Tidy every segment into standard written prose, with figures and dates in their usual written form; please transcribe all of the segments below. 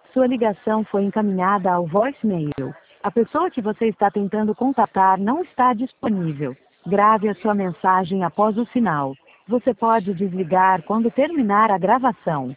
Sua ligação foi encaminhada ao voicemail. A pessoa que você está tentando contatar não está disponível. Grave a sua mensagem após o sinal. Você pode desligar quando terminar a gravação.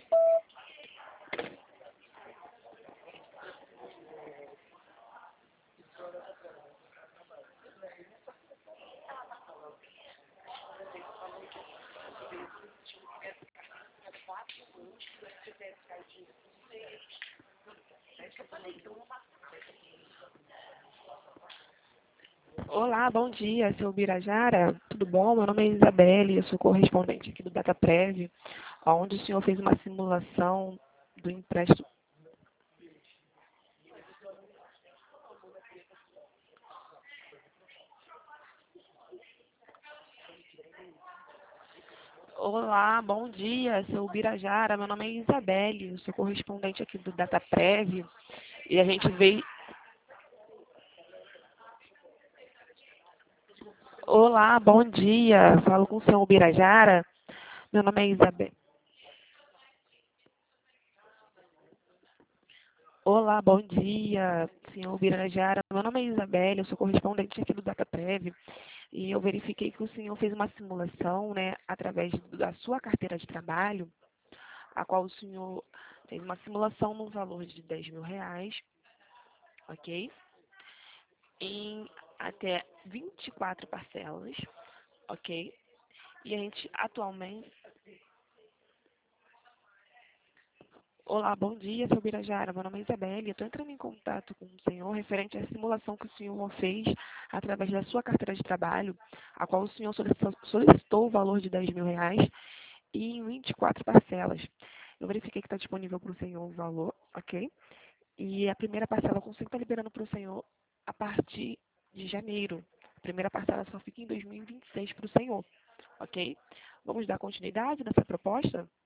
Olá, bom dia, seu Birajara. Tudo bom? Meu nome é Isabelle, eu sou correspondente aqui do DataPrev, onde o senhor fez uma simulação do empréstimo. Olá, bom dia, seu Birajara. Meu nome é Isabelle, eu sou correspondente aqui do DataPrev e a gente veio. Olá, bom dia. Falo com o senhor Birajara. Meu nome é Isabelle. Olá, bom dia, senhor Birajara. Meu nome é Isabelle, eu sou correspondente aqui do DataPrev e eu verifiquei que o senhor fez uma simulação, né, através da sua carteira de trabalho, a qual o senhor fez uma simulação no valor de R$ 10.000, ok? Em até 24 parcelas, ok? E a gente atualmente. Olá, bom dia, seu Birajara. Meu nome é Isabelle. Eu estou entrando em contato com o senhor referente à simulação que o senhor fez através da sua carteira de trabalho, a qual o senhor solicitou o valor de R$ 10.000 e em 24 parcelas. Eu verifiquei que está disponível para o senhor o valor, ok? E a primeira parcela eu consigo estar liberando para o senhor a partir de janeiro. A primeira parcela só fica em 2026 para o senhor, ok? Vamos dar continuidade nessa proposta?